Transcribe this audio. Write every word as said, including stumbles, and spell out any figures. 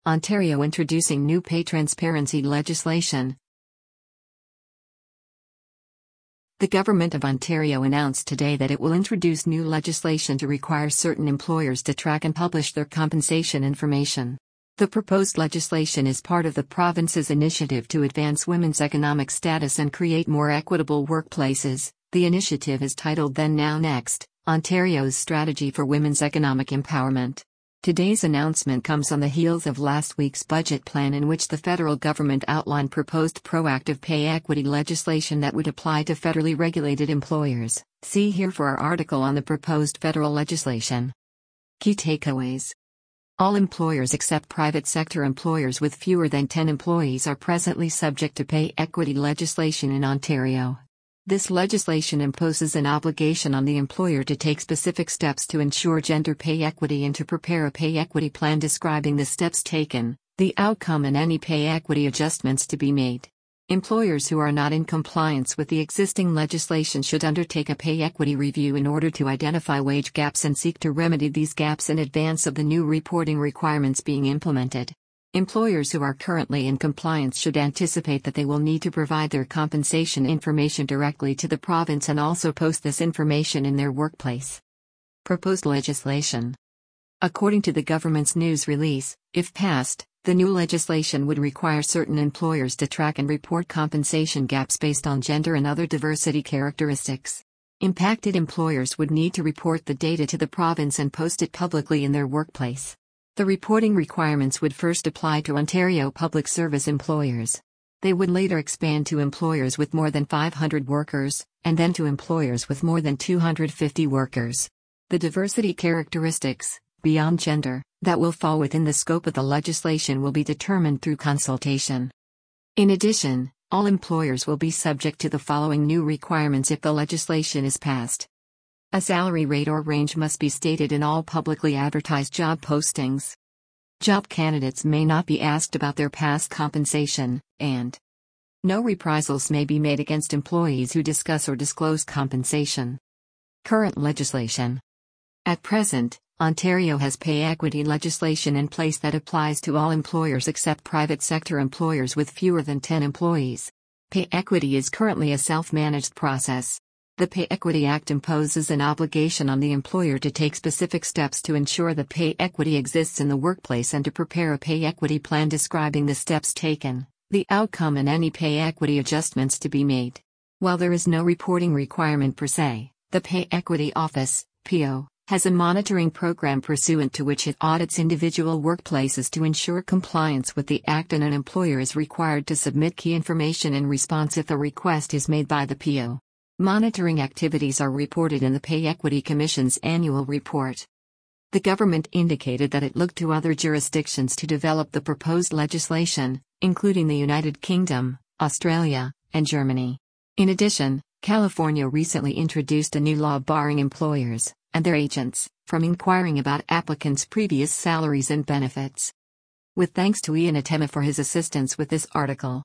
Ontario introducing new pay transparency legislation. The Government of Ontario announced today that it will introduce new legislation to require certain employers to track and publish their compensation information. The proposed legislation is part of the province's initiative to advance women's economic status and create more equitable workplaces. The initiative is titled Then Now Next, Ontario's Strategy for Women's Economic Empowerment. Today's announcement comes on the heels of last week's budget plan, in which the federal government outlined proposed proactive pay equity legislation that would apply to federally regulated employers. See here for our article on the proposed federal legislation. Key takeaways. All employers except private sector employers with fewer than ten employees are presently subject to pay equity legislation in Ontario. This legislation imposes an obligation on the employer to take specific steps to ensure gender pay equity and to prepare a pay equity plan describing the steps taken, the outcome, and any pay equity adjustments to be made. Employers who are not in compliance with the existing legislation should undertake a pay equity review in order to identify wage gaps and seek to remedy these gaps in advance of the new reporting requirements being implemented. Employers who are currently in compliance should anticipate that they will need to provide their compensation information directly to the province and also post this information in their workplace. Proposed legislation. According to the government's news release, if passed, the new legislation would require certain employers to track and report compensation gaps based on gender and other diversity characteristics. Impacted employers would need to report the data to the province and post it publicly in their workplace. The reporting requirements would first apply to Ontario Public Service employers. They would later expand to employers with more than five hundred workers, and then to employers with more than two hundred fifty workers. The diversity characteristics, beyond gender, that will fall within the scope of the legislation will be determined through consultation. In addition, all employers will be subject to the following new requirements if the legislation is passed. A salary rate or range must be stated in all publicly advertised job postings. Job candidates may not be asked about their past compensation, and no reprisals may be made against employees who discuss or disclose compensation. Current legislation. At present, Ontario has pay equity legislation in place that applies to all employers except private sector employers with fewer than ten employees. Pay equity is currently a self-managed process. The Pay Equity Act imposes an obligation on the employer to take specific steps to ensure that pay equity exists in the workplace and to prepare a pay equity plan describing the steps taken, the outcome, and any pay equity adjustments to be made. While there is no reporting requirement per se, the Pay Equity Office, P O, has a monitoring program pursuant to which it audits individual workplaces to ensure compliance with the Act, and an employer is required to submit key information in response if a request is made by the P O. Monitoring activities are reported in the Pay Equity Commission's annual report. The government indicated that it looked to other jurisdictions to develop the proposed legislation, including the United Kingdom, Australia, and Germany. In addition, California recently introduced a new law barring employers and their agents from inquiring about applicants' previous salaries and benefits. With thanks to Ian Atema for his assistance with this article.